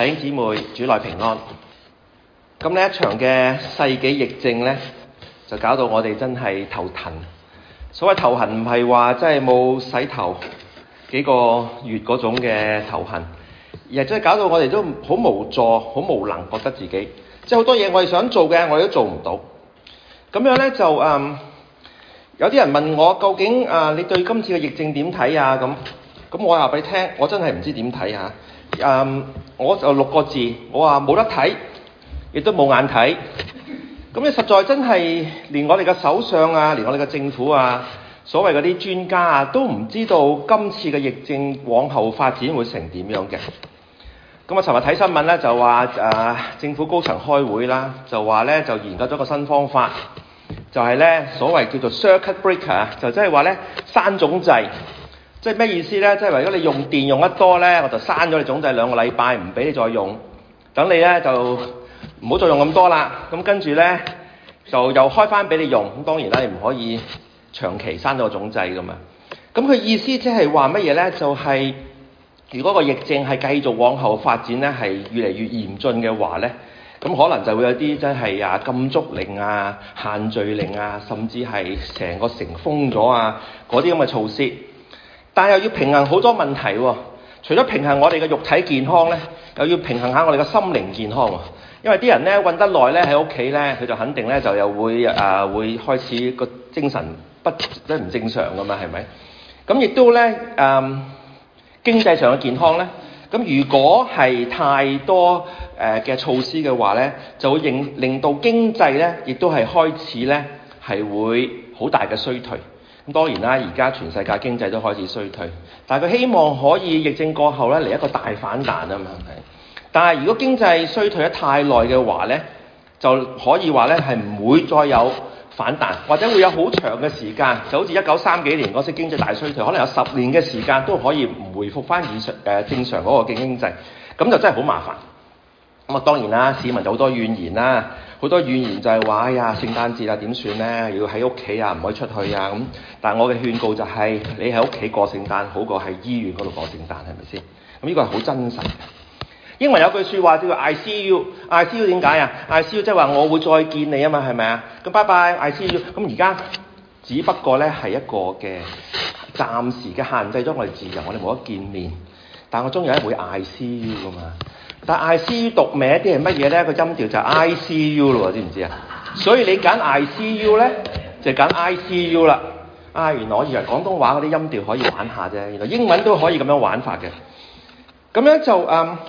弟兄姊妹，主內平安。咁呢一場嘅世紀疫症呢，就搞到我哋真係頭疼。所謂頭痕唔係話真係冇洗頭幾個月嗰種嘅頭痕，而係真係搞到我哋都好無助、好無能，覺得自己即係好多嘢我哋想做嘅，我哋都做唔到。咁樣呢，就有啲人問我究竟你對今次嘅疫症點睇啊？咁我話俾你聽，我真係唔知點睇嚇。我就6個字，我話冇得睇，亦都冇眼睇。咁你實在真係連我哋嘅首相啊，連我哋嘅政府啊，所謂嗰啲專家啊，都唔知道今次嘅疫症往後發展會成點樣嘅。咁我尋日睇新聞咧，就話政府高層開會啦，就話咧就研究咗個新方法，就係咧所謂叫做 circuit breaker， 就即係話咧刪總掣。即係咩意思咧？即係話如果你用電用得多咧，我就刪咗你總掣2個禮拜，唔俾你再用。等你咧就唔好再用咁多啦。咁跟住咧就又開翻俾你用。咁當然啦，你唔可以長期刪咗個總掣噶嘛。咁佢意思即係話乜嘢咧？就係如果個疫症係繼續往後發展咧，係越嚟越嚴峻嘅話咧，咁可能就會有啲真係禁足令啊、限聚令啊，甚至係成個城封咗啊嗰啲咁嘅措施。但係又要平衡好多問題喎，除咗平衡我哋嘅肉體健康咧，又要平衡下我哋嘅心靈健康喎。因為啲人咧韞得耐咧喺屋企咧，佢就肯定咧就又會開始個精神即係唔正常噶嘛，係咪？咁亦都咧經濟上嘅健康咧，咁如果係太多嘅措施嘅話咧，就會令到經濟咧亦都係開始咧係會好大嘅衰退。咁當然啦，而家全世界經濟都開始衰退，但係佢希望可以疫症過後咧嚟一個大反彈啊嘛，係。但係如果經濟衰退得太耐嘅話咧，就可以話咧係唔會再有反彈，或者會有好長嘅時間，就好似1930幾年嗰時經濟大衰退，可能有10年嘅時間都可以唔回復翻正常嗰個經濟，咁就真係好麻煩。咁當然啦，市民就好多怨言啦，好多怨言就係話：哎呀，聖誕節啊點算呢？要喺屋企啊，唔可以出去啊咁。但係我嘅勸告就係：你喺屋企過聖誕好過喺醫院嗰度過聖誕，係咪先？咁呢個係好真實嘅。英文有句説話叫做 I see you。I see you 點解啊？ I see you 即係話我會再見你啊嘛，係咪啊？咁拜拜 I see you。咁而家只不過咧係一個嘅暫時嘅限制咗我哋自由，我哋冇得見面。但我終有一日會 I see you 噶嘛。但 I see you 讀名啲係乜嘢咧？個音調就係 I see you 咯，知唔知啊？所以你揀 I see you 咧，就揀 I see you 啦。原來我以為廣東話嗰啲音調可以玩下啫，原來英文都可以咁樣玩法嘅。咁樣就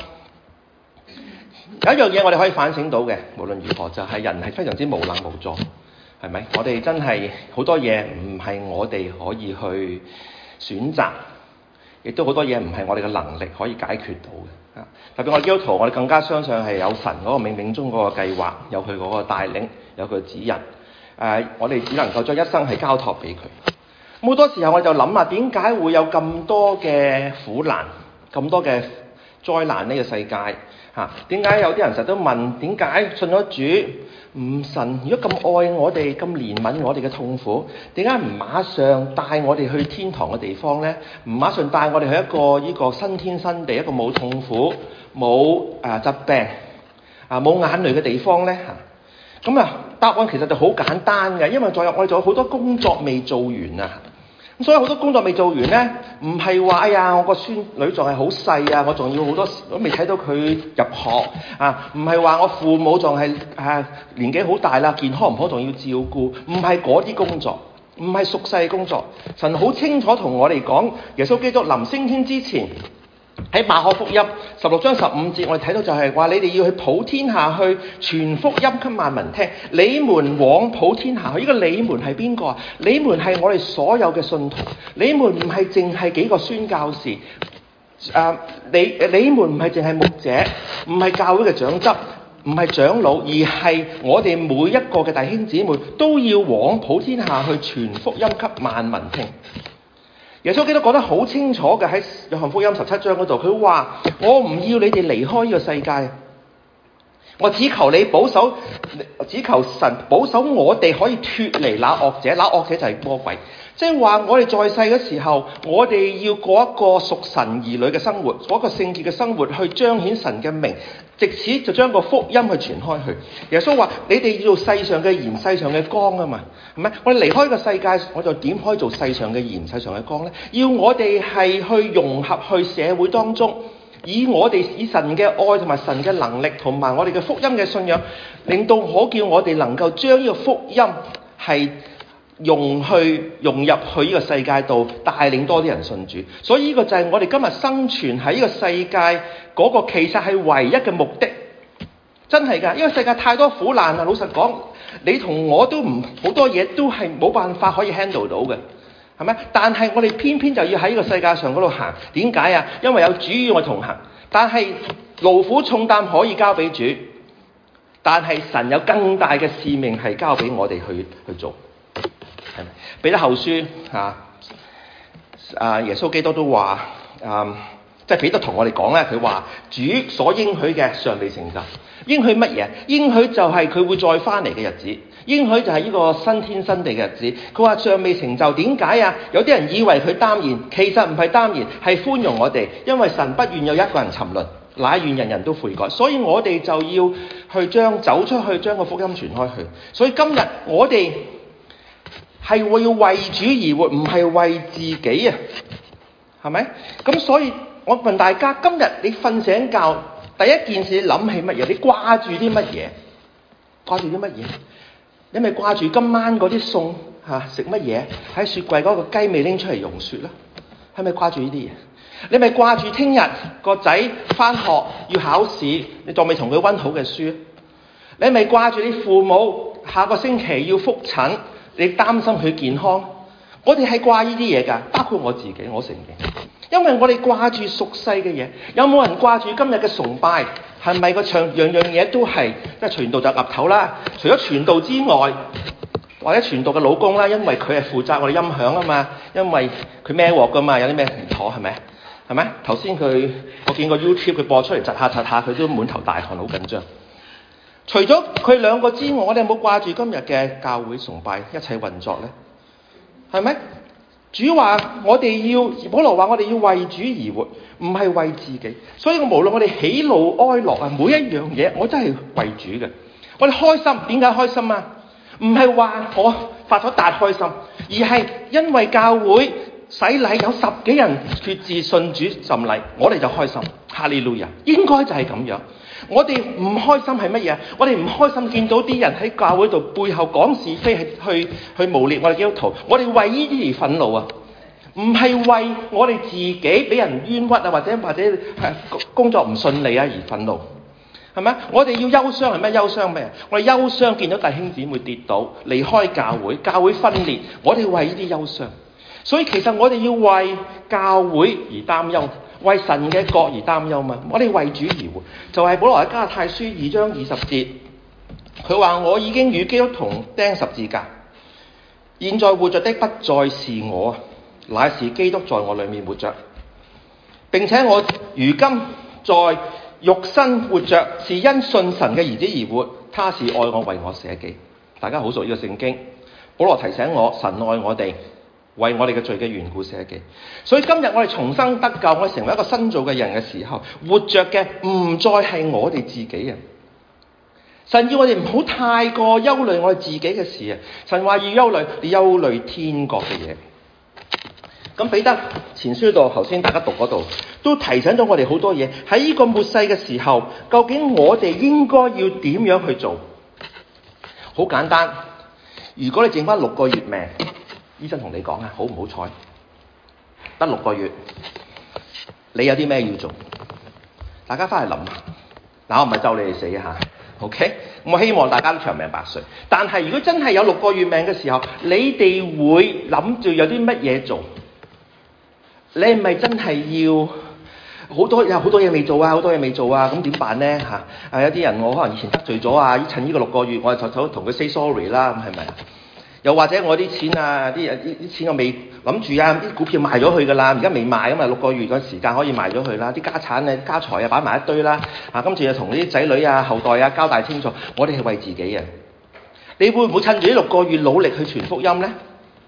有一樣嘢我哋可以反省到嘅，無論如何就係人係非常之無能無助，係咪？我哋真係好多嘢唔係我哋可以去選擇，亦都好多嘢唔係我哋嘅能力可以解決到嘅。特別我哋基督徒，我哋更加相信係有神嗰個冥冥中嗰個計劃，有佢嗰個帶領，有佢嘅指引。我哋只能夠將一生係交託俾佢。好多時候我就諗點解會有咁多嘅苦難，咁多嘅災難呢個世界？點解有啲人成日都問點解信咗主，神如果咁愛我哋，咁憐憫我哋嘅痛苦，點解唔馬上帶我哋去天堂嘅地方呢？唔馬上帶我哋去一個新天新地，一個冇痛苦、冇疾病、冇眼淚嘅地方呢？咁答案其實就好簡單嘅，因為我哋仲有好多工作未做完啊！咁所以好多工作未做完呢，唔係話我個孫女仲係好細啊，我仲要好多都未睇到佢入學啊，唔係話我父母仲係年紀好大啦，健康唔好仲要照顧，唔係嗰啲工作，唔係屬世工作。神好清楚同我哋講，耶穌基督臨升天之前，喺馬可福音16章15節，我哋睇到就係話你哋要去普天下去傳福音給萬民聽，你們往普天下去。呢個你們係邊個啊？你們係我哋所有嘅信徒，你們唔係淨係幾個宣教士，你們唔係淨係牧者，唔係教會嘅長執，唔係長老，而係我哋每一個嘅弟兄姊妹都要往普天下去傳福音給萬民聽。耶穌基督講得好清楚嘅，喺約翰福音17章嗰度，佢話：我唔要你哋離開呢個世界，我只求神保守我哋可以脫離那惡者，那惡者就係魔鬼， 即係話我哋在世嘅時候，我哋要過一個屬神兒女嘅生活，過一個聖潔嘅生活，去彰顯神嘅名，藉此就將個福音去傳開去。耶穌話：你哋要做世上嘅鹽、世上嘅光啊嘛，係咪？我哋離開個世界，我就點可以做世上嘅鹽、世上嘅光呢？要我哋係去融合去社會當中，以神嘅愛同埋神嘅能力同埋我哋嘅福音嘅信仰，令到可叫我哋能夠將呢個福音係融入去呢個世界度，帶領多啲人信主。所以呢個就係我哋今日生存喺呢個世界嗰個其實係唯一嘅目的。真係㗎，因為世界太多苦難啦。老實講，你同我都好多嘢都係冇辦法可以 handle 到嘅，係咪？但係我哋偏偏就要喺呢個世界上嗰度行。點解啊？因為有主與我同行。但係勞苦重擔可以交俾主，但係神有更大嘅使命係交俾我哋去做。彼得後書耶穌基督都話即係彼得同我哋講咧，佢話主所應許嘅尚未成就。應許乜嘢？應許就係佢會再翻嚟嘅日子，應許就係呢個新天新地嘅日子。佢話尚未成就，點解啊？有啲人以為佢耽延，其實唔係耽延，係寬容我哋，因為神不願有一個人沉淪，乃願人人都悔改。所以我哋就要去走出去，將個福音傳開去。所以今日我哋係要為主而活，唔係為自己啊，係咪？咁所以我問大家，今日你瞓醒覺第一件事你諗起乜嘢？你掛住啲乜嘢？掛住啲乜嘢？你咪掛住今晚嗰啲餸食乜嘢？喺雪櫃嗰個雞未拎出嚟溶雪啦，係咪掛住呢啲嘢？你咪掛住聽日個仔返學要考試，你仲未同佢溫好嘅書？你咪掛住你父母下個星期要復診，你擔心佢健康？我哋係掛呢啲嘢㗎，包括我自己，我承認。因為我哋掛住俗世嘅嘢，有冇人掛住今日嘅崇拜？係咪個樣樣嘢都係即係傳道就岌頭啦？除咗傳道之外，或者傳道嘅老公啦，因為佢係負責我哋音響啊嘛，因為佢孭鑊㗎嘛，有啲咩唔妥係咪？係咪？頭先我見過 YouTube 佢播出嚟窒下，佢都滿頭大汗，好緊張。除咗佢兩個之外，我哋有冇掛住今日嘅教會崇拜一切運作呢？係咪？主話我哋保羅話我哋要為主而活，唔係為自己。所以無論我哋喜怒哀樂每一樣嘢，我真係為主嘅。我哋開心，點解開心啊？唔係話我發咗達開心，而係因為教會洗禮有10幾人決志信主浸禮，我哋就開心。哈利路亞，應該就係咁樣。我哋唔開心係乜嘢？我哋唔開心見到啲人喺教會度背後講是非，去誣衊我哋基督徒。我哋為呢啲而憤怒啊！唔係為我哋自己俾人冤屈啊，或者工作唔順利啊而憤怒，係咪？我哋要憂傷係咩？憂傷咩？我哋憂傷見到弟兄姊妹跌倒，離開教會，教會分裂，我哋為呢啲憂傷。所以其實我哋要為教會而擔憂，為神嘅國而擔憂嘛。我哋為主而活，就係保羅喺加拉太書2章20節，佢話我已經與基督同釘十字架，現在活着的不再是我，乃是基督在我裏面活着，並且我如今在肉身活着，是因信神嘅兒子而活，他是愛我，為我捨己。大家好熟呢個聖經，保羅提醒我，神愛我哋，為我哋嘅罪嘅緣故捨己。所以今日我哋重生得救，我哋成為一個新造嘅人嘅時候，活着嘅唔再係我哋自己啊！神要我哋唔好太過憂慮我哋自己嘅事啊！神話要憂慮，你憂慮天國嘅嘢。咁彼得前書度，頭先大家讀嗰度，都提醒咗我哋好多嘢。喺呢個末世嘅時候，究竟我哋應該要點樣去做？好簡單，如果你剩翻6個月命，醫生同你講啊，好唔好彩？得6個月，你有啲咩要做？大家翻去諗下。嗱，我唔係咒你哋死嚇 ，OK？我希望大家都長命百歲。但係如果真係有6個月命嘅時候，你哋會諗住有啲乜嘢做？你係咪真係要有好多嘢未做啊？好多嘢未做啊？咁點辦呢？有啲人我可能以前得罪咗啊，趁呢個6個月，我就同佢 say sorry 啦，咁係咪啊？又或者我啲錢啊，啲錢我未諗住啊，啲股票賣咗去㗎啦，而家未賣啊嘛，6個月嗰時間可以賣咗去啦，啲家產啊、家財啊擺埋一堆啦，今次就同啲仔女啊、後代啊交代清楚，我哋係為自己嘅。你會唔會趁住呢6個月努力去傳福音呢？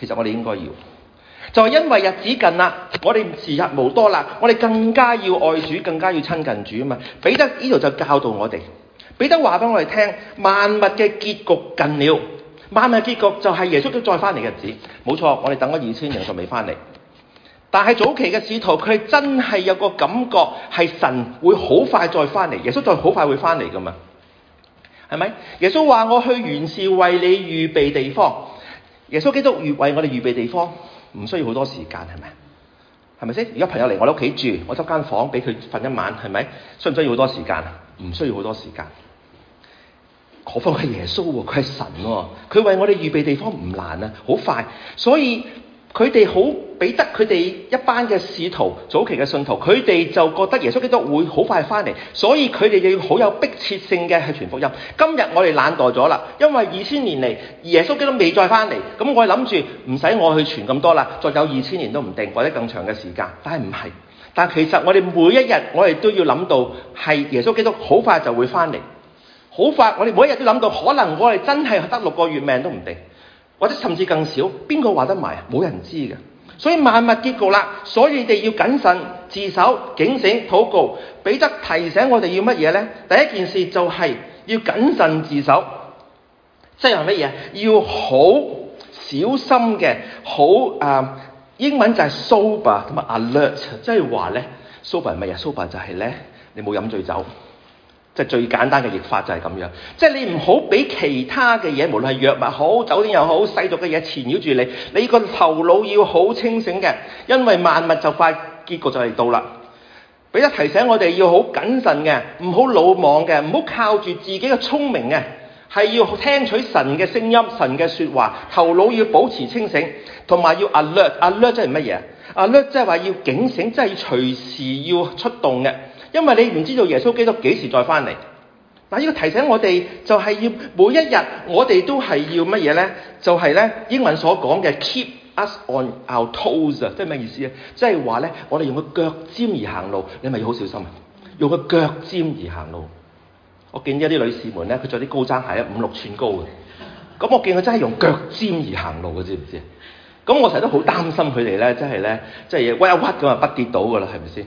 其實我哋應該要，就係因為日子近啦，我哋時日無多啦，我哋更加要愛主，更加要親近主啊嘛。彼得呢度就教導我哋，彼得話俾我哋聽，萬物嘅結局近了，萬物嘅結局就係耶穌都再翻嚟嘅日子。冇錯，我哋等咗2000年仲未翻嚟，但係早期嘅使徒佢真係有個感覺係神會好快再翻嚟，耶穌再好快會翻嚟噶嘛，係咪？耶穌話我去原是為你預備地方，耶穌基督為我哋預備地方，唔需要好多時間，係咪？係咪先？而家朋友嚟我哋屋企住，我執間房俾佢瞓一晚，係咪？需唔需要好多時間？唔需要好多時間。何況係耶穌喎，佢係神喎，佢為我哋預備地方唔難啊，好快。所以佢哋好彼得佢哋一班嘅使徒，早期嘅信徒，佢哋就覺得耶穌基督會好快翻嚟，所以佢哋就要好有迫切性嘅去傳福音。今日我哋懶惰咗啦，因為2000年嚟耶穌基督未再翻嚟，咁我哋諗住唔使我去傳咁多啦，再有2000年都唔定，或者更長嘅時間。但係唔係，但其實我哋每一日我哋都要諗到係耶穌基督好快就會翻嚟，好快。我哋每一日都諗到，可能我哋真係得6個月命都唔定，或者甚至更少，邊個話得埋啊？冇人知嘅。所以萬物結局啦，所以你哋要謹慎自守、警醒、禱告。彼得提醒我哋要乜嘢呢？第一件事就係要謹慎自守，即係話乜嘢？要好小心嘅，英文就係 sober 同埋 alert， 即係話呢 sober 係乜嘢？ sober 就係呢，你冇飲醉酒。即係最簡單嘅譯法就係咁樣，即係你唔好俾其他嘅嘢，無論係藥物好、酒精又好、世俗嘅嘢纏繞住你。你個頭腦要好清醒嘅，因為萬物就快結局就嚟到啦。彼得提醒我哋要好謹慎嘅，唔好魯莽嘅，唔好靠住自己嘅聰明嘅，係要聽取神嘅聲音、神嘅説話，頭腦要保持清醒，同埋要 alert。alert 即係乜嘢？alert 即係話要警醒，即係要隨時要出動嘅。因為你唔知道耶穌基督幾時再翻嚟。嗱，呢個提醒我哋就係要每一日我哋都係要乜嘢呢？就係呢英文所講嘅 keep us on our toes 啊，即係咩意思啊？即係話呢，我哋用個腳尖而行路，你咪要好小心啊！用個腳尖而行路。我見一啲女士們呢，佢着啲高踭鞋5-6寸高嘅，咁我見佢真係用腳尖而行路嘅，知唔知啊？咁我成日都好擔心佢哋呢，真係呢，即係屈一屈咁啊，不跌倒㗎啦，係咪先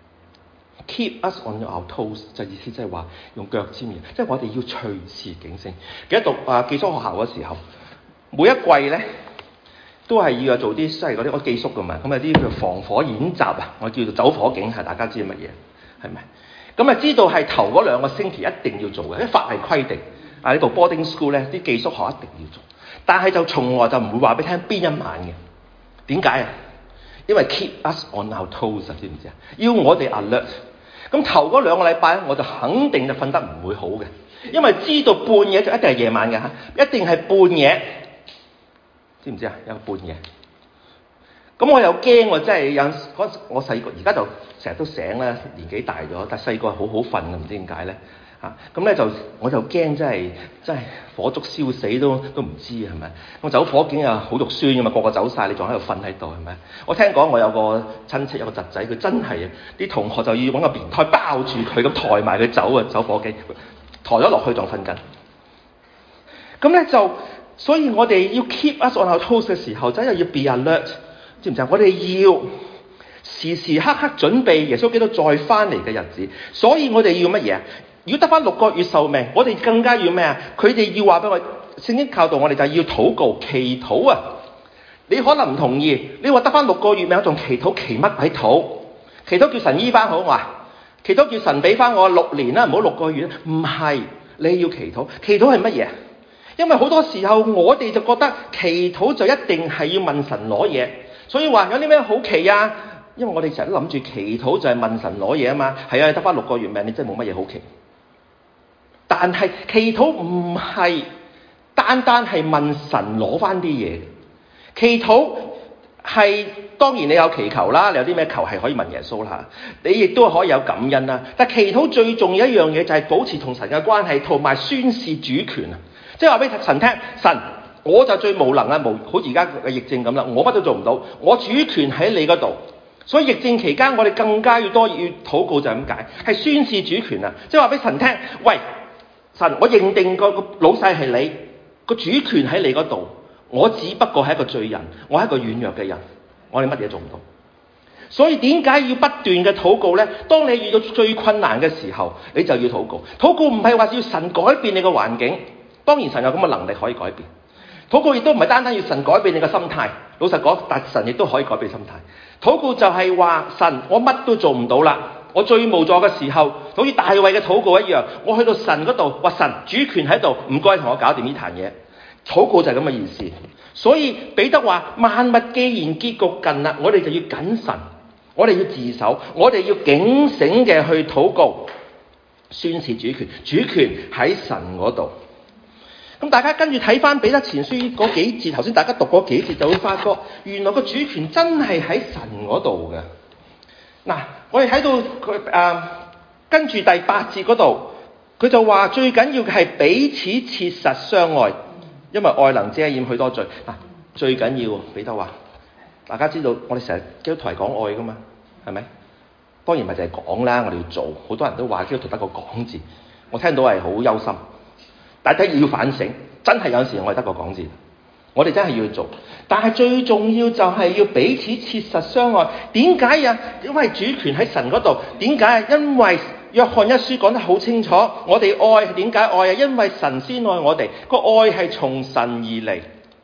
？Keep us on our toes 就意思即係話用腳尖嘅，即係我哋要隨時警醒。記得讀寄宿學校嘅時候，每一季咧都係要做啲即係嗰啲我寄宿㗎嘛，咁有啲叫防火演習啊，我叫做走火警，係大家知乜嘢係咪？咁啊知道係頭嗰2個星期一定要做嘅，因為法例規定啊呢度 boarding school 咧啲寄宿學校一定要做，但係就從來就唔會話俾你聽邊一晚嘅。點解啊？因為 keep us on our toes 知唔知啊？要我哋 alert。咁頭嗰2個禮拜我就肯定就瞓得唔會好嘅，因為知道半夜就一定係夜晚嘅嚇，一定係半夜，知唔知啊？有半夜。咁我又驚喎，真係有嗰陣我細個，而家就成日都醒啦，年紀大咗，但細個係好好瞓嘅，唔知點解咧嚇。咁咧就我就驚真係火燭燒死都唔知係咪？咁走火警啊好肉酸㗎嘛，個個走晒，你仲喺度瞓喺度係咪？我聽講我有個親戚有個侄仔，佢真係啲同學就要揾個棉胎包住佢咁抬埋佢走啊，走火警抬咗落去仲瞓緊。咁咧就所以我哋要 keep us on our toes 嘅時候，真係要 be alert，知唔知啊？我哋要時時刻刻準備耶穌基督再翻嚟嘅日子，所以我哋要乜嘢？如果得翻6個月壽命，我哋更加要咩啊？佢哋要話俾我，聖經教導我哋就係要禱告、祈禱啊！你可能唔同意，你話得翻6個月命，仲祈禱祈乜鬼禱？祈禱叫神醫翻好嘛？祈禱叫神俾翻我6年啦，唔好6個月啦。唔係，你要祈禱，祈禱係乜嘢？因為好多時候我哋就覺得祈禱就一定係要問神攞嘢，所以話有啲咩好祈啊？因為我哋成日都諗住祈禱就係問神攞嘢啊嘛。係啊，得翻6個月命，你真係冇乜嘢好祈。但係祈禱唔係單單係問神攞翻啲嘢，祈禱係當然你有祈求啦，你有啲咩求係可以問耶穌啦，你亦都可以有感恩啦。但祈禱最重要一樣嘢就係保持同神嘅關係，同埋宣示主權啊！即係話俾神聽，神我就最無能啦，好似而家嘅疫症咁啦，我乜都做唔到，我主權喺你嗰度。所以疫症期間我哋更加要禱告就係咁解，係宣示主權啊！即係話俾神聽，喂！神，我認定個老細係你，個主權喺你嗰度， 我只不過係一個罪人，我係一個軟弱嘅人，我哋乜嘢做唔到。所以點解要不斷嘅禱告呢？當你遇到最困難嘅時候，你就要禱告。禱告唔係話要神改變你嘅環境，當然神有咁嘅能力可以改變。禱告亦都唔係單單要神改變你嘅心態，老實講，但神亦都可以改變心態。禱告就係話神，我乜都做唔到啦，我最無助嘅時候，好似大衛嘅禱告一樣，我去到神嗰度，話神主權喺度，唔該同我搞掂呢壇嘢。禱告就係咁嘅意思。所以彼得話：萬物既然結局近啦，我哋就要謹慎。我哋要自守，我哋要警醒嘅去禱告，宣示主權，主權喺神嗰度。咁大家跟住睇翻彼得前書嗰幾節，頭先大家讀嗰幾節就會發覺，原來個主權真係喺神嗰度嘅。嗱，我哋睇到佢跟住第8節嗰度，佢就話最緊要嘅係彼此切實相愛，因為愛能遮掩許多罪。嗱，最緊要彼得話。大家知道，我哋成日基督徒係講愛噶嘛，係咪？當然唔係淨係講啦，我哋要做。好多人都話基督徒得個講字，我聽到係好憂心。但係要反省，真係有時我哋得個講字，我哋真係要去做。但係最重要就係要彼此切實相愛。點解啊？因為主權喺神嗰度。點解啊？因為約翰一書講得好清楚，我哋愛點解愛啊？因為神先愛我哋，個愛係從神而嚟。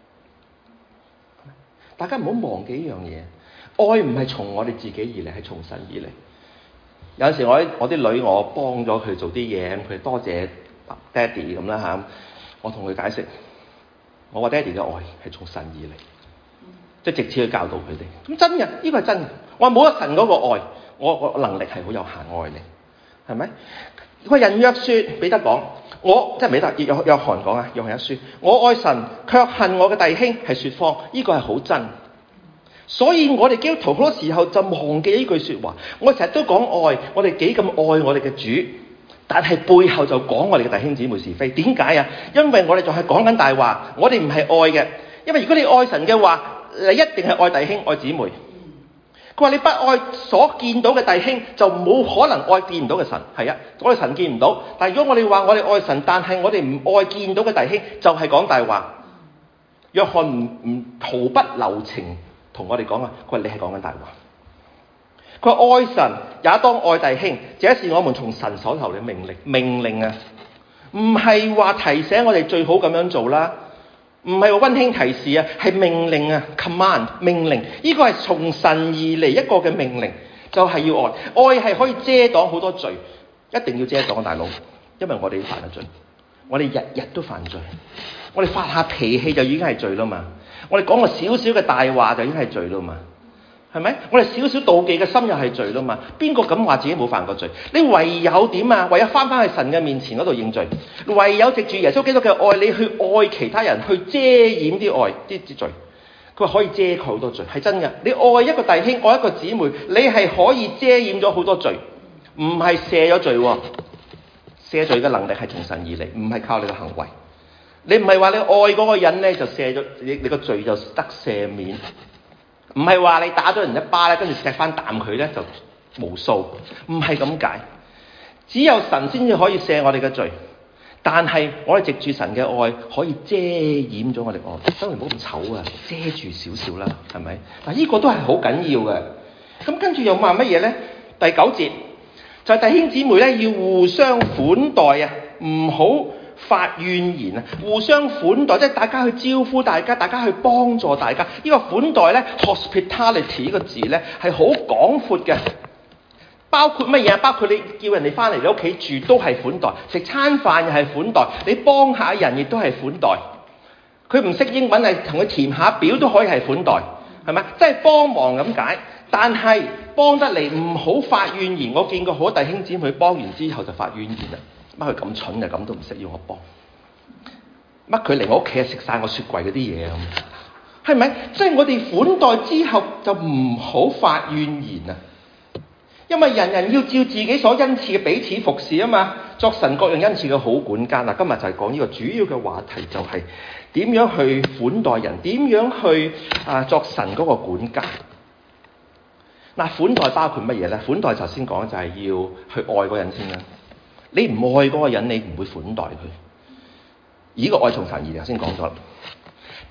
大家唔好忘記一樣嘢，愛唔係從我哋自己而嚟，係從神而嚟。有陣時我啲女我幫咗佢做啲嘢，佢多謝爹哋咁啦嚇，我同佢解釋，我話爹哋嘅愛係從神而嚟，即係直接去教導佢哋。咁真嘅，呢個係真嘅。我話冇咗神嗰個愛，我能力係好有限愛你，係咪？個人約説彼得講，我即係彼得約翰講啊，約翰一書，我愛神，卻恨我嘅弟兄係説謊，呢個係好真。所以我哋基督徒好多時候就忘記呢句説話。我成日都講愛，我哋幾咁愛我哋嘅主，但係背後就講我哋嘅弟兄姊妹是非。點解啊？因為我哋仲係講緊大話，我哋唔係愛嘅。因為如果你愛神嘅話，你一定係愛弟兄愛姊妹。佢話你不愛所見到嘅弟兄，就冇可能愛見唔到嘅神。係啊，我哋神見唔到，但係如果我哋話我哋愛神，但係我哋唔愛見到嘅弟兄，就係講大話。約翰唔毫不留情同我哋講啊，佢話你係講緊大話。佢話愛神也當愛弟兄，這是我們從神所求嘅命令啊，唔係話提醒我哋最好咁樣做啦。唔係話溫馨提示啊，係命令啊 ，command 命令。呢個係從神而嚟一個嘅命令，就係要愛。愛係可以遮擋好多罪，一定要遮擋大佬，因為我哋犯咗罪，我哋日日都犯罪，我哋發下脾氣就已經係罪啦嘛，我哋講個少少嘅大話就已經係罪啦嘛。係咪？我哋少少妒忌嘅心又係罪啦嘛？邊個敢話自己冇犯過罪？你唯有點啊？唯有翻返去神嘅面前嗰度認罪，唯有藉住耶穌基督嘅愛，你去愛其他人，去遮掩啲愛啲罪。佢話可以遮蓋好多罪，係真嘅。你愛一個弟兄，愛一個姊妹，你係可以遮掩咗好多罪，唔係赦咗罪喎。赦罪嘅能力係從神而嚟，唔係靠你嘅行為。你唔係話你愛嗰個人咧就赦咗你個罪就得赦免。唔係話你打咗人一巴咧，跟住錫翻啖佢咧就無數，唔係咁解。只有神先至可以赦我哋嘅罪，但係我哋藉住神嘅愛可以遮掩咗我哋愛。當然唔好咁醜啊，遮住少少啦，係咪？嗱，呢個都係好緊要嘅。咁跟住又話乜嘢咧？第9節就係弟兄姊妹咧要互相款待啊，唔好發怨言啊，互相款待，即係大家去招呼大家，大家去幫助大家。呢個款待咧 ，hospitality 呢個字咧係好廣闊嘅，包括乜嘢？包括你叫人哋翻嚟你屋企住都係款待，食餐飯又係款待，你幫下人亦都係款待。佢唔識英文係同佢填下表都可以係款待，係咪？即係幫忙咁解。但係幫得嚟唔好發怨言。我見過好多弟兄姊妹幫完之後就發怨言啦。乜佢咁蠢啊？咁都唔識要我幫？乜佢嚟我屋企啊食晒我雪櫃嗰啲嘢咁？係咪？即係我哋款待之後就唔好發怨言啊！因為人人要照自己所恩賜嘅彼此服侍啊嘛，作神各樣恩賜嘅好管家。嗱，今日就係講呢個主要嘅話題，就係點樣去款待人，點樣去作神嗰個管家。嗱，款待包括乜嘢咧？款待頭先講就係要去愛嗰個人先啦。你唔愛嗰個人，你唔會款待佢。呢個愛從神而嚟，頭先講咗啦。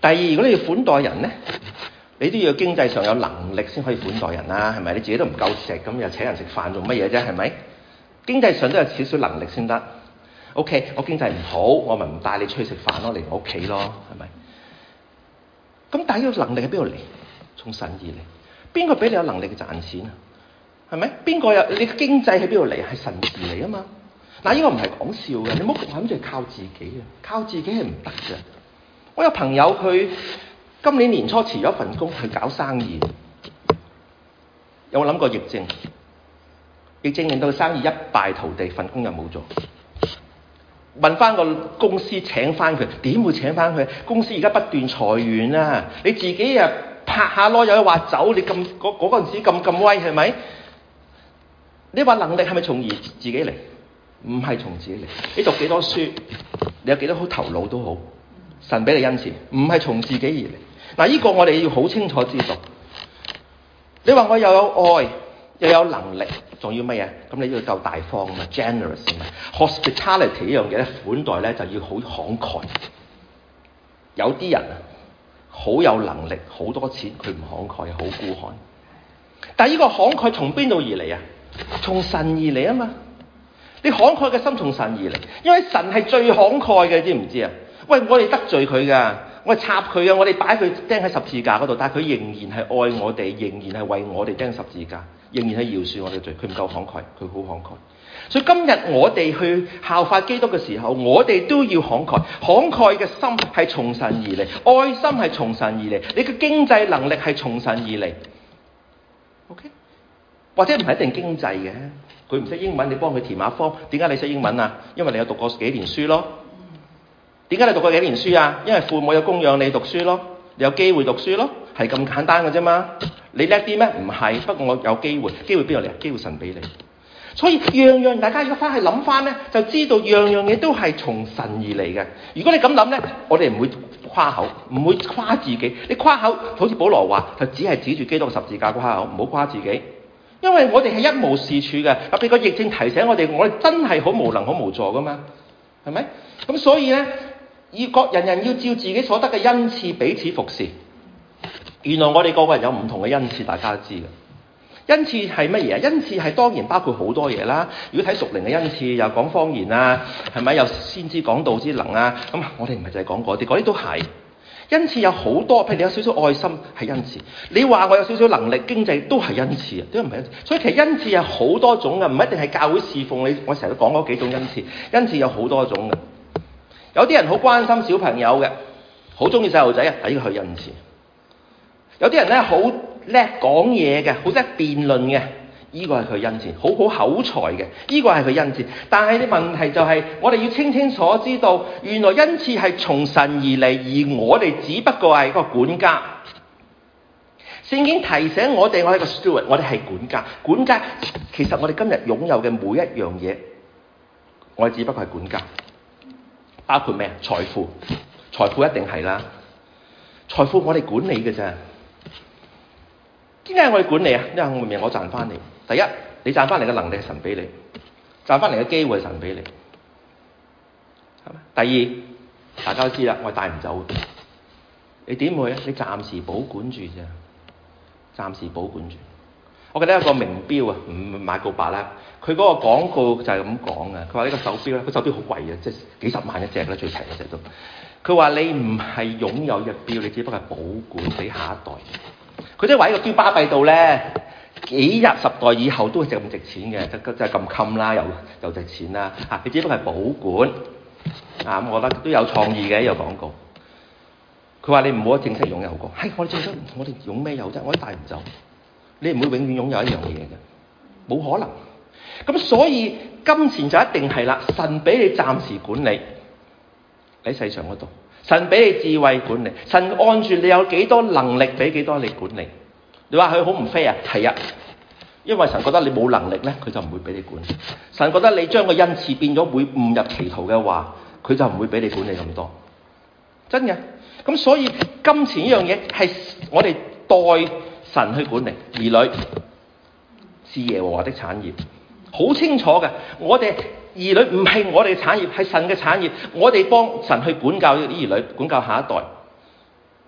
第二，如果你要款待人咧，你都要經濟上有能力先可以款待人啦，係咪？你自己都唔夠食，咁又請人食飯做乜嘢啫？係咪？經濟上都有少少能力先得。OK， 我經濟唔好，我咪唔帶你出去食飯咯，嚟我屋企咯，係咪？咁但係呢個能力喺邊度嚟？從神而嚟。邊個俾你有能力去賺錢啊？係咪？邊個有你經濟喺邊度嚟？係神而嚟啊嘛！嗱，呢個唔係講笑嘅，你唔好諗住靠自己啊！靠自己係唔得嘅。我有朋友佢今年年初辭咗份工去搞生意，有冇諗過疫症？疫症令到生意一敗塗地，份工又冇做。問翻個公司請翻佢，點會請翻佢？公司而家不斷裁員啊！你自己啊拍下籮柚話走，你咁嗰陣時咁威係咪？你話能力係咪從自己嚟？唔係從自己嚟。你讀幾多書，你有幾多好頭腦都好，神俾你恩賜，唔係從自己而嚟。嗱，呢個我哋要好清楚知道。你話我又有愛，又有能力，仲要乜嘢？咁你要夠大方啊嘛 ，generous 啊嘛。Hospitality 呢樣嘢咧，款待咧就要好慷慨。有啲人啊，好有能力，好多錢，佢唔慷慨，好孤寒。但係呢個慷慨從邊度而嚟啊？從神而嚟啊嘛！你慷慨嘅心從神而嚟，因為神係最慷慨嘅，知唔知啊？喂，我哋得罪佢㗎，我哋插佢㗎，我哋擺佢釘喺十字架嗰度，但係佢仍然係愛我哋，仍然係為我哋釘十字架，仍然係饒恕我哋罪。佢唔夠慷慨，佢好慷慨。所以今日我哋去效法基督嘅時候，我哋都要慷慨。慷慨嘅心係從神而嚟，愛心係從神而嚟，你嘅經濟能力係從神而嚟。OK？或者唔係一定經濟嘅，佢唔識英文，你幫佢填下 form。點解你識英文啊？因為你有讀過幾年書咯。點解你讀過幾年書啊？因為父母有供養你讀書咯，你有機會讀書咯，係咁簡單嘅啫嘛。你叻啲咩？唔係，不過我有機會，機會邊度嚟？機會神俾你。所以樣樣大家如果翻去諗翻咧，就知道樣樣嘢都係從神而嚟嘅。如果你咁諗咧，我哋唔會誇口，唔會誇自己。你誇口好似保羅話，就只係指住基督十字架誇口，唔好誇自己。因為我哋係一無是處嘅，特別個疫症提醒我哋真係好無能、好無助噶嘛，係咪？咁所以咧，人人要照自己所得嘅恩賜彼此服侍。原來我哋個個人有唔同嘅恩賜，大家都知嘅。恩賜係乜嘢啊？恩賜係當然包括好多嘢啦。如果睇屬靈嘅恩賜，又講方言啊，係咪？又先知講道之能啊？咁我哋唔係就係講嗰啲都係。恩賜有好多，譬如你有少少愛心係恩賜，你話我有少少能力經濟都係恩賜啊，都唔係恩賜。所以其實恩賜有好多種嘅，唔一定係教會侍奉你。我成日都講嗰幾種恩賜，恩賜有好多種嘅。有啲人好關心小朋友嘅，好中意細路仔啊，呢個係恩賜。有啲人咧好叻講嘢嘅，好叻辯論嘅，呢個係佢恩賜，好口才嘅，呢個係佢恩賜。但係啲問題就係，我哋要清清楚知道，原來恩賜係從神而嚟，而我哋只不過係一個管家。聖經提醒我哋，我係個 steward， 我哋係管家。管家其實我哋今日擁有嘅每一樣嘢，我哋只不過係管家。包括咩？財富一定係啦。財富我哋管理嘅啫。點解我哋管理啊？因為我明我賺翻嚟。第一，你賺翻嚟嘅能力係神俾你，賺翻嚟嘅機會係神俾你，係咪？第二，大家都知啦，我係帶唔走嘅。你點會啊？你暫時保管住啫，暫時保管住。我記得有個名錶啊，唔買告白啦，佢嗰個廣告就係咁講嘅。佢話呢個手錶咧，個手錶好貴嘅，即係幾十萬一隻啦，最平一隻都。佢話你唔係擁有隻錶，你只不過係保管俾下一代。佢即係話呢個錶巴閉到咧，幾日10代以後都係咁值錢嘅，就係咁襟啦，又值錢啦。你只不過係保管。咁我覺得都有創意嘅呢個廣告。佢話你唔好正式擁有過，我哋正式，我哋擁咩有啫？我都帶唔走。你唔會永遠擁有一樣嘢嘅，冇可能。咁所以金錢就一定係啦，神俾你暫時管理喺世上嗰度，神俾你智慧管理，神按住你有幾多能力俾幾多你管理。你話佢好唔 fair 啊？係啊，因為神覺得你冇能力咧，佢就唔會俾你管理。神覺得你將個恩賜變咗會誤入歧途嘅話，佢就唔會俾你管理咁多。真嘅。咁所以金錢呢樣嘢係我哋代神去管理。兒女是耶和華的產業，好清楚嘅。我哋兒女唔係我哋嘅產業，係神嘅產業。我哋幫神去管教啲兒女，管教下一代。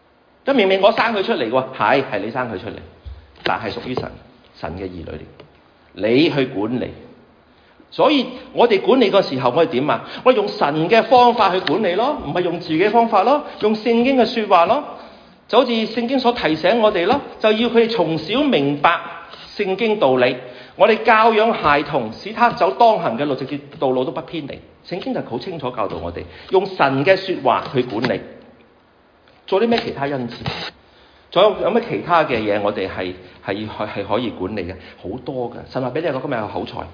咁明明我生佢出嚟喎，係你生佢出嚟，但係屬於神嘅兒女嚟，你去管理。所以我哋管理個時候，我哋點啊？我哋用神嘅方法去管理咯，唔係用自己嘅方法咯，用聖經嘅說話咯。就好似聖經所提醒我哋咯，就要佢哋從小明白聖經道理。我哋教養孩童，使他走當行嘅路，直至道路都不偏離。聖經就好清楚教導我哋，用神嘅說話去管理。做啲咩其他恩賜？仲有咩其他嘅嘢？我哋係可以管理嘅，好多嘅。神話俾你個今日有口才，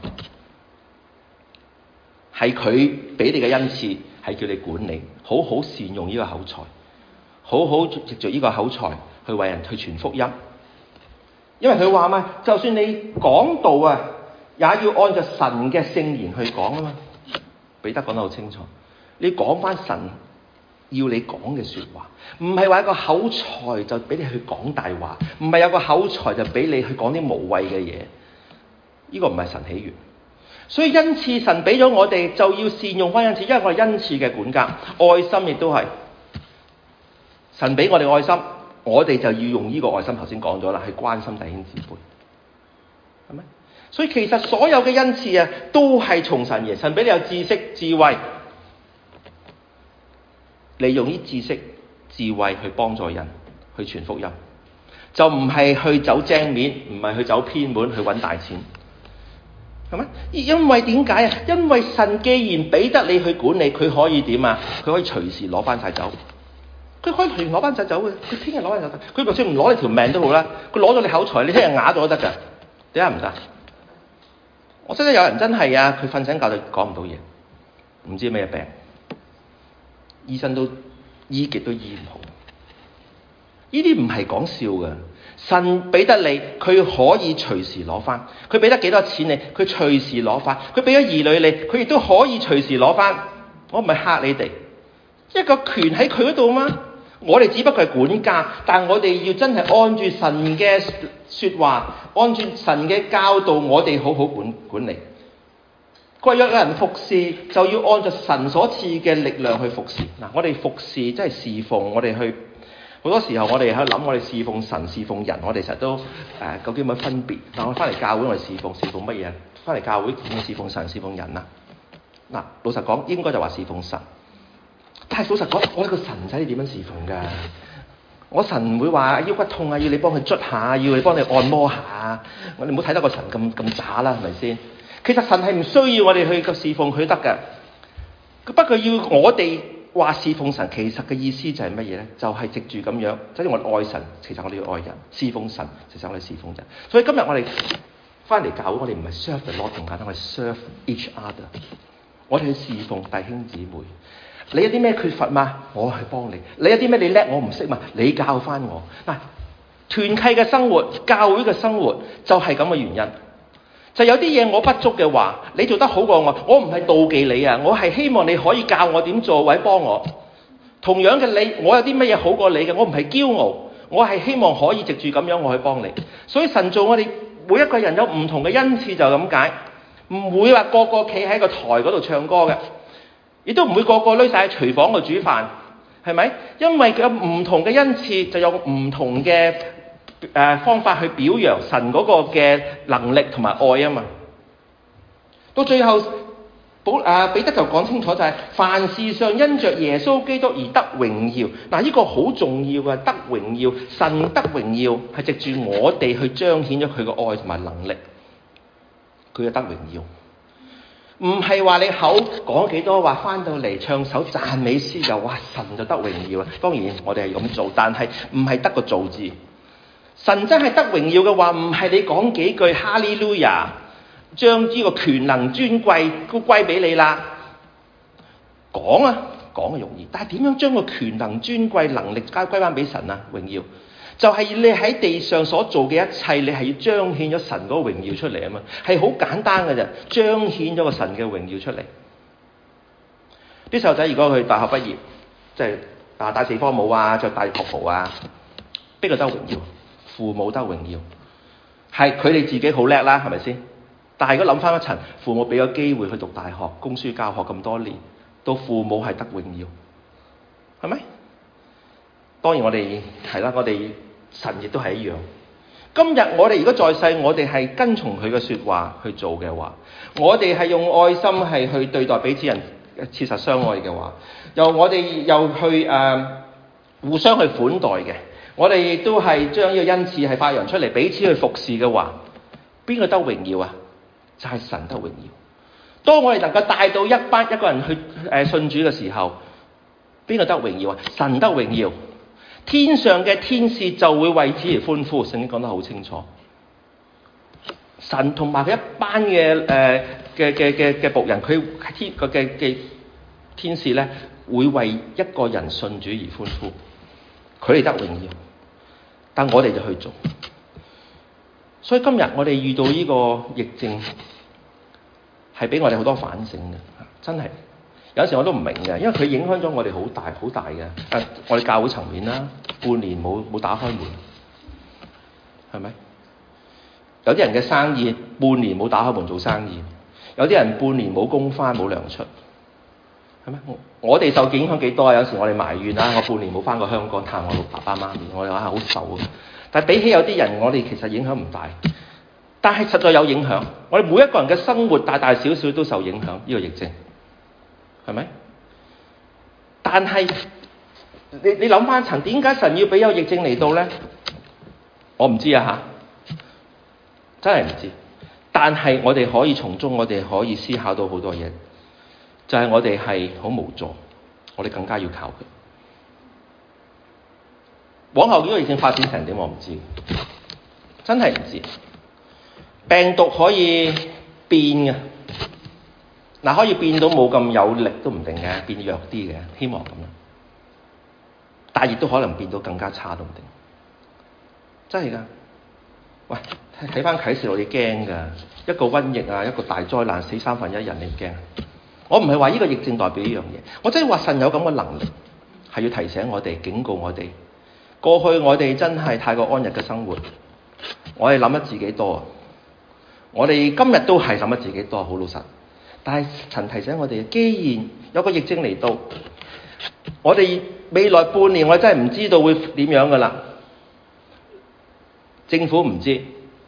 係佢俾你嘅恩賜，係叫你管理，好好善用呢個口才，好好藉着呢個口才去為人去傳福音。因為佢話嘛，就算你講道啊，也要按照神嘅聖言去講啊嘛。彼得講得好清楚，你講翻神要你講嘅說話，唔係話一個口才就俾你去講大話，唔係有個口才就俾你去講啲無謂嘅嘢，呢個唔係神喜悅。所以恩賜神俾咗我哋，就要善用翻恩賜，因為我係恩賜嘅管家，愛心亦都係神俾我哋愛心，我哋就要用呢個愛心。頭先講咗啦，去關心弟兄姊妹，係咪？所以其實所有嘅恩賜啊，都係從神而，神俾你有知識、智慧，利用啲知識、智慧去幫助人，去傳福音，就唔係去走正面，唔係去走偏門去揾大錢。係咪？因為點解啊？因為神既然俾得你去管理，佢可以點啊？佢可以隨時攞翻晒走，佢可以隨時攞翻晒走嘅。佢聽日攞翻就得，佢就算唔攞你條命都好啦。佢攞咗你口才，你聽日啞咗都得㗎。點解唔得？我識得有人真係啊，佢瞓醒覺就講唔到嘢，唔知咩病，醫生都醫極都醫唔好。呢啲唔係講笑㗎。神俾得你，佢可以隨時攞翻。佢俾得幾多錢你，佢隨時攞翻。佢俾咗兒女你，佢亦都可以隨時攞翻。我唔係嚇你哋，一個權喺佢嗰度嘛。我哋只不過係管家，但我哋要真係按住神嘅說話，按住神嘅教導，我哋好好管理。佢話有人服侍，就要按照神所賜嘅力量去服侍。嗱，我哋服侍即係侍奉，我哋去。好多時候我哋喺度諗，我哋侍奉神、侍奉人，我哋成日都究竟有乜分別？但我翻嚟教會，我哋侍奉乜嘢？翻嚟教會點侍奉神、侍奉人啊？嗱，老實講，應該就話侍奉神。但係老實講，我呢個神仔你點樣侍奉㗎？我神唔會話腰骨痛啊，要你幫佢捽下，要你幫你按摩下。我哋唔好睇得個神咁渣啦，係咪先？其實神係唔需要我哋去侍奉佢得㗎。不過要我哋話侍奉神，其實嘅意思就係乜嘢咧？就係藉住咁樣，即係我哋愛神，其實我哋要愛人；侍奉神，其實我哋侍奉人。所以今日我哋翻嚟教會，我哋唔係 serve the Lord 咁簡單，我哋 serve each other。我哋去侍奉弟兄姊妹。你有啲咩缺乏嘛？我去幫你。你有啲咩你叻我唔識嘛？你教翻我。嗱，團契嘅生活、教會嘅生活就係咁嘅原因。就有啲嘢我不足嘅話，你做得好過我唔係妒忌你啊，我係希望你可以教我點做，或者幫我。同樣嘅你，我有啲乜嘢好過你嘅，我唔係驕傲，我係希望可以藉住咁樣我去幫你。所以神做我哋每一個人有唔同嘅恩賜就咁解，唔會話個個企喺個台嗰度唱歌嘅，亦都唔會個個匿晒喺廚房度煮飯，係咪？因為佢有唔同嘅恩賜，就有唔同嘅方法去表揚神嗰個嘅能力同埋愛啊嘛。到最後彼得就講清楚就係凡事上因着耶穌基督而得榮耀。嗱，呢個好重要嘅，得榮耀，神得榮耀係藉住我哋去彰顯咗佢嘅愛同埋能力，佢嘅得榮耀。唔係話你口講幾多，話翻到嚟唱首讚美詩就哇神就得榮耀啊！當然我哋係咁做，但係唔係得個做字。神真係得榮耀嘅話，唔係你講幾句哈利路亞，將呢個權能尊貴都歸俾你啦。講係容易，但係點樣將個權能尊貴能力歸翻俾神啊？榮耀就係你喺地上所做嘅一切，你係要彰顯咗神嗰個榮耀出嚟啊嘛，係好簡單嘅啫，彰顯咗個神嘅榮耀出嚟。啲細路仔如果佢大學畢業，即係戴四方帽啊，着大學袍啊，邊個得榮耀？父母得榮耀，係佢哋自己好叻啦，係咪先？但係如果諗翻一層，父母俾咗機會去讀大學、供書教學咁多年，到父母係得榮耀，係咪？ 當然我哋係啦，我哋神亦都係一樣。今日我哋如果在世，我哋係跟從佢嘅説話去做嘅話，我哋係用愛心係去對待彼此人，切實相愛嘅話，我哋又去互相去款待嘅，我哋亦都係將呢個恩賜係發揚出嚟，彼此去服侍嘅話，邊個得榮耀啊？就係神得榮耀。當我哋能夠帶到一個人去信主嘅時候，邊個得榮耀啊？神得榮耀。天上嘅天使就會為此而歡呼，聖經講得好清楚。神同埋佢一班嘅僕人，佢嘅天使咧，會為一個人信主而歡呼，佢哋得榮耀，但我哋就去做。所以今日我哋遇到呢個疫症，係俾我哋好多反省嘅，真係。有時我都唔明嘅，因為佢影響咗我哋好大嘅。我哋教會層面啦，半年冇打開門，係咪？有啲人嘅生意半年冇打開門做生意，有啲人半年冇工返冇糧出，係咪？我哋受影響幾多啊？有時我哋埋怨啦，我半年冇返過香港探我爸爸媽咪，我哋話好愁啊。但係比起有啲人，我哋其實影響唔大，但係實在有影響。我哋每一個人嘅生活大大小小都受影響，呢個疫症。係咪？但係你諗翻層，點解神要俾有疫症嚟到咧？我唔知啊嚇，真係唔知。但係我哋可以從中，我哋可以思考到好多嘢，就係我哋係好無助，我哋更加要靠佢。往後呢個疫症發展成點，我唔知，真係唔知。病毒可以變嘅。嗱，可以變到冇咁有力都唔定嘅，變弱啲嘅，希望咁樣。但係亦都可能變到更加差都唔定，真係㗎。喂，睇翻啟示錄，你驚㗎？一個瘟疫啊，一個大災難，死1/3人，你唔驚？我唔係話呢個疫症代表呢樣嘢，我真係話神有咁嘅能力，係要提醒我哋、警告我哋。過去我哋真係太過安逸嘅生活，我哋諗得自己多，我哋今日都係諗得自己多，好老實。但係神提醒我哋，既然有個疫症嚟到，我哋未來半年我真係唔知道會點樣噶啦。政府唔知，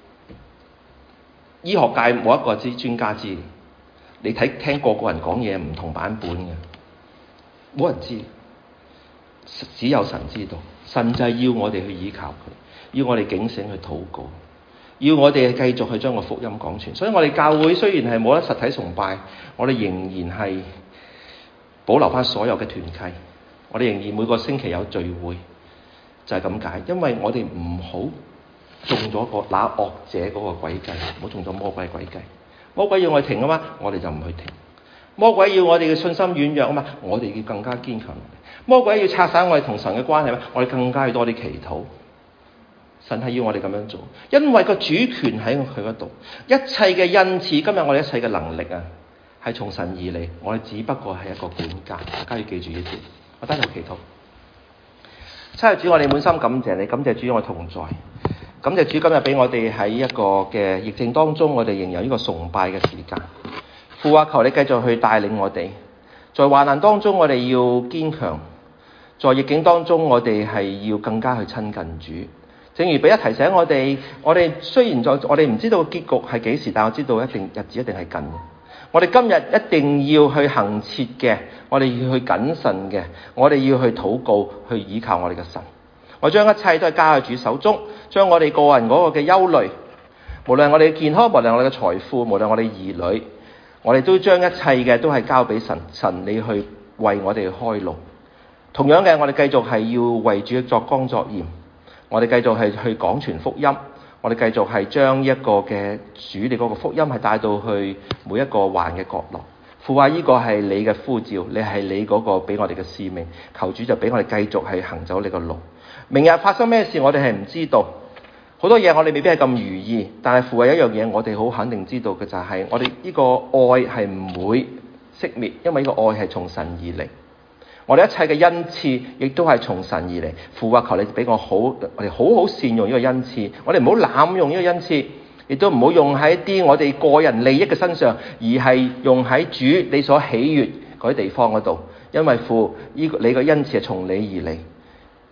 醫學界冇一個專家知。你聽個人講嘢唔同版本嘅，冇人知，只有神知道。神就係要我哋去依靠佢，要我哋警醒去禱告，要我哋繼續去將個福音講傳。所以我哋教會雖然係冇得實體崇拜，我哋仍然係保留翻所有嘅團契，我哋仍然每個星期有聚會，就係咁解。因為我哋唔好中咗個那惡者嗰個詭計，唔好中咗魔鬼詭計。魔鬼要我哋停啊嘛，我哋就唔去停。魔鬼要我哋嘅信心軟弱啊嘛，我哋要更加堅強。魔鬼要拆散我哋同神嘅關係，我哋更加要多啲祈禱。神係要我哋咁樣做，因為個主權喺佢嗰度，一切嘅恩賜，今日我哋一切嘅能力啊，係從神而嚟，我哋只不過係一個管家。大家要記住呢點。我低頭祈禱。親愛主，我哋滿心感謝你，感謝主我同在，感謝主今日俾我哋喺一個嘅疫症當中，我哋仍有呢個崇拜嘅時間。父啊，求你繼續去帶領我哋，在患難當中我哋要堅強，在逆境當中我哋係要更加去親近主。正如彼得提醒我哋，我哋雖然我哋唔知道結局係幾時，但我知道日子一定係近嘅。我哋今日一定要去行切嘅，我哋要去謹慎嘅，我哋要去禱告，去依靠我哋嘅神。我將一切都係交喺主手中，將我哋個人嗰個嘅憂慮，無論我哋嘅健康，無論我哋嘅財富，無論我哋兒女，我哋都將一切嘅都係交俾神。神你去為我哋開路。同樣嘅，我哋繼續係要為主作光作鹽。我哋繼續係去講傳福音，我哋繼續係將一個嘅主你嗰個福音係帶到去每一個環嘅角落。父啊，呢個係你嘅呼召，你係你嗰個俾我哋嘅使命。求主就俾我哋繼續係行走呢個路。明日發生咩事，我哋係唔知道。好多嘢我哋未必係咁如意，但係父啊，有一樣嘢我哋好肯定知道嘅就係，我哋呢個愛係唔會熄滅，因為呢個愛係從神而嚟。我哋一切嘅恩賜亦都係從神而嚟。父啊，求你俾我哋好好善用呢個恩賜，我哋唔好濫用呢個恩賜，亦都唔好用喺一啲我哋個人利益嘅身上，而係用喺主你所喜悅嗰啲地方嗰度。因為父，你個恩賜係從你而嚟，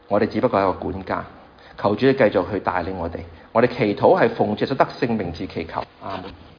我哋只不過係一個管家。求主繼續去帶領我哋。我哋祈禱係奉主所得勝名字祈求，阿門。